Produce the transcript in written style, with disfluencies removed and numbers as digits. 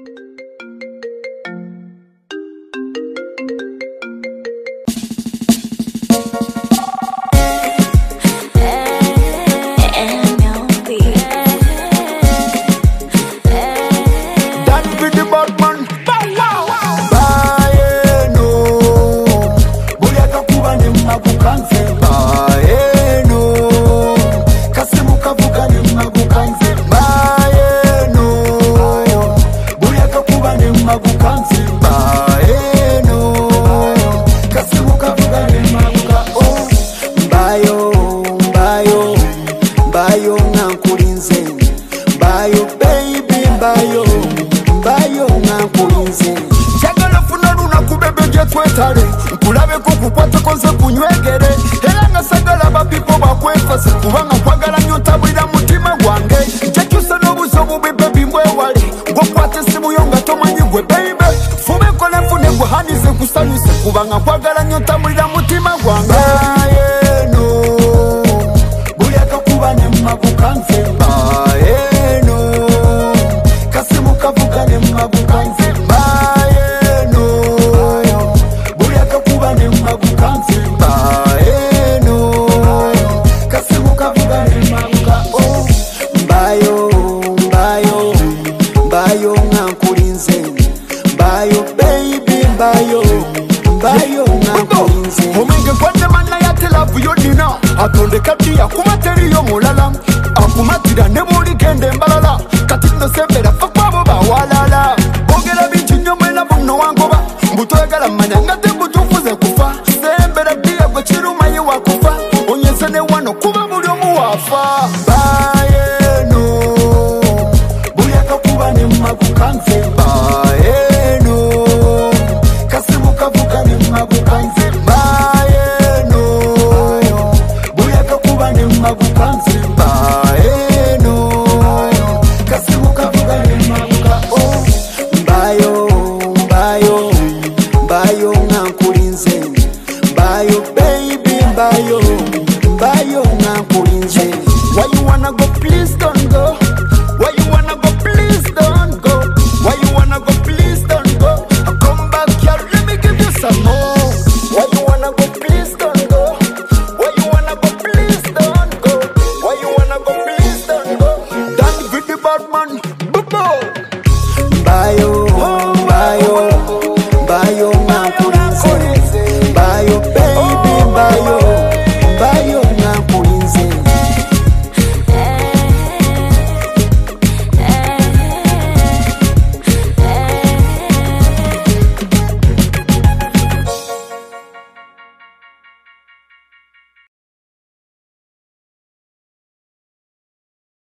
Nkulabe kukukwata konse kunywegere era nga sagala bapipo bakwefase kubanga nkwagala nnyo ntabulira mutima gwange njakyusa n'obuzo bubi bebi mbwewale ng'okwata essimu yo nga tomanyi gwe beibe fube nkola nfune gwe hanize kusanyuse kubanga nkwagala nnyo ntabulira mutima gwange eno buli akakuba ne mmagukanze eno kasimu kavuga ne mmagukanze atonde kadiya kumateriyo mulala akumatira ne buli kende mbalala kati no sembera fakwabo bawalala bogera bintu nnyo mwena buno wangoba mbutoyagala manya nga tebutufuze kufa sembera diya gwe kiruma ye wakufa onyeze ne wano kuba buli omu wafa bayeno buli akakuba ne mmagukanze